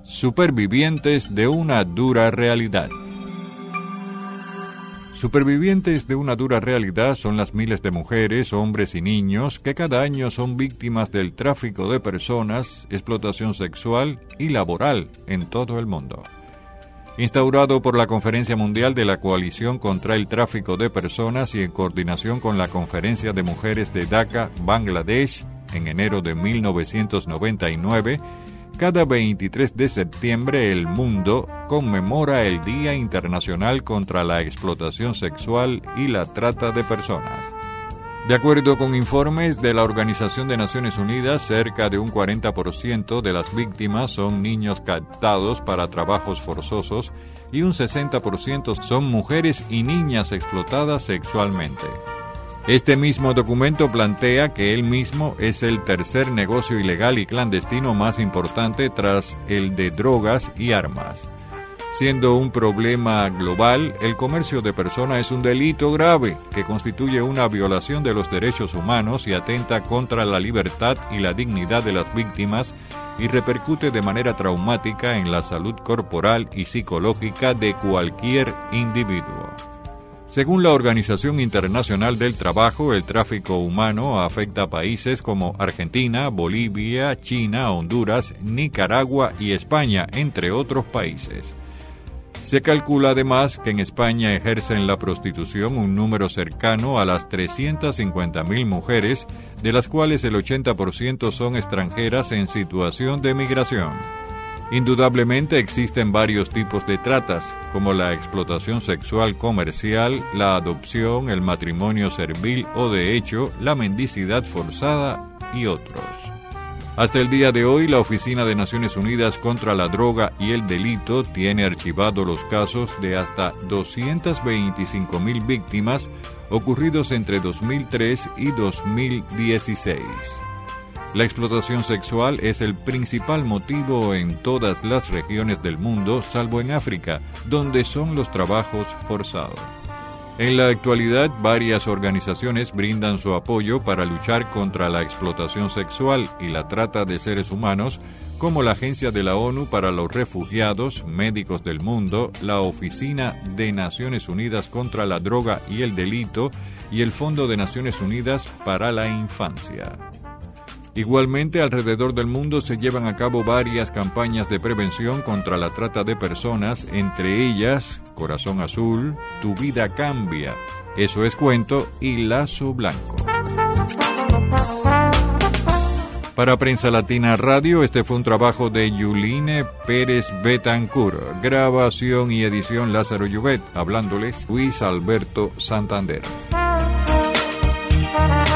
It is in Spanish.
Supervivientes de una dura realidad. Supervivientes de una dura realidad son las miles de mujeres, hombres y niños que cada año son víctimas del tráfico de personas, explotación sexual y laboral en todo el mundo. Instaurado por la Conferencia Mundial de la Coalición contra el Tráfico de Personas y en coordinación con la Conferencia de Mujeres de Dhaka, Bangladesh, en enero de 1999, cada 23 de septiembre el mundo conmemora el Día Internacional contra la Explotación Sexual y la Trata de Personas. De acuerdo con informes de la Organización de Naciones Unidas, cerca de un 40% de las víctimas son niños captados para trabajos forzosos y un 60% son mujeres y niñas explotadas sexualmente. Este mismo documento plantea que él mismo es el tercer negocio ilegal y clandestino más importante tras el de drogas y armas. Siendo un problema global, el comercio de personas es un delito grave que constituye una violación de los derechos humanos y atenta contra la libertad y la dignidad de las víctimas y repercute de manera traumática en la salud corporal y psicológica de cualquier individuo. Según la Organización Internacional del Trabajo, el tráfico humano afecta a países como Argentina, Bolivia, China, Honduras, Nicaragua y España, entre otros países. Se calcula además que en España ejercen la prostitución un número cercano a las 350.000 mujeres, de las cuales el 80% son extranjeras en situación de migración. Indudablemente existen varios tipos de tratas, como la explotación sexual comercial, la adopción, el matrimonio servil o de hecho, la mendicidad forzada y otros. Hasta el día de hoy, la Oficina de Naciones Unidas contra la Droga y el Delito tiene archivado los casos de hasta 225.000 víctimas ocurridos entre 2003 y 2016. La explotación sexual es el principal motivo en todas las regiones del mundo, salvo en África, donde son los trabajos forzados. En la actualidad, varias organizaciones brindan su apoyo para luchar contra la explotación sexual y la trata de seres humanos, como la Agencia de la ONU para los Refugiados, Médicos del Mundo, la Oficina de Naciones Unidas contra la Droga y el Delito y el Fondo de Naciones Unidas para la Infancia. Igualmente, alrededor del mundo se llevan a cabo varias campañas de prevención contra la trata de personas, entre ellas Corazón Azul, Tu Vida Cambia, Eso es Cuento y Lazo Blanco. Para Prensa Latina Radio, este fue un trabajo de Yuline Pérez Betancourt, grabación y edición Lázaro Llobet, hablándoles Luis Alberto Santander.